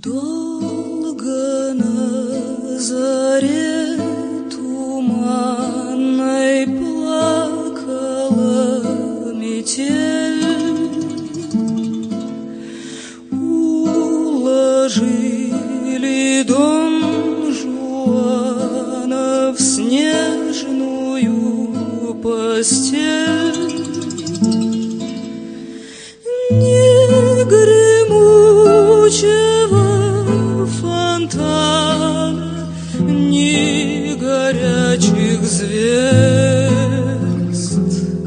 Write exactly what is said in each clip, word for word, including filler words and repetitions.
Долго на заре туманной плакала метель, уложили Дон Жуана в снежную постель. Не гремучего фонтана, ни горячих звезд.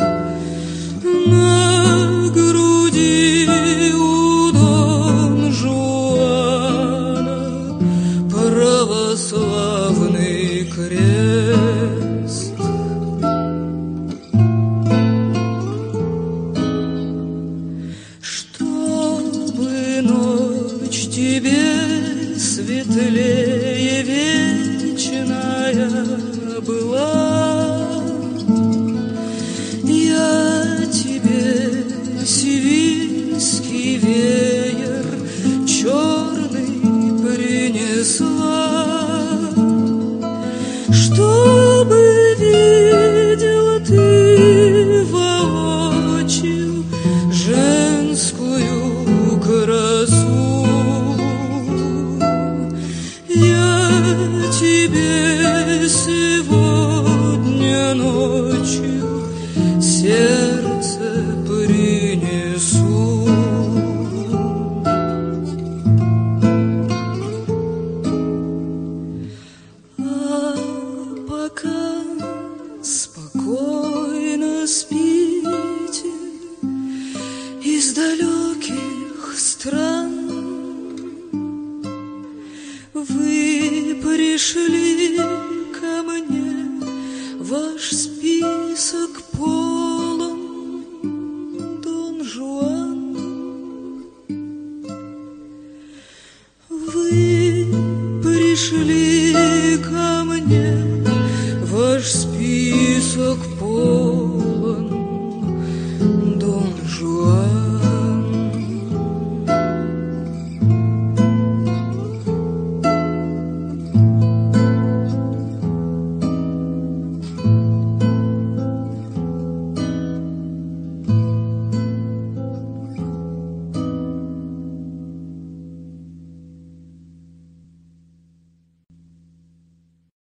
На груди у Дон Жуана православный крест. Чтобы ночь тебе светлее вечная была, я тебе сивильский веер черный принесла, чтобы видел ты воочию женскую красу. Я тебе сегодня ночью сердце принесу. А пока спокойно спите из далеких стран, вы пришли ко мне, ваш список полон, Дон Жуан. Вы пришли ко мне, ваш список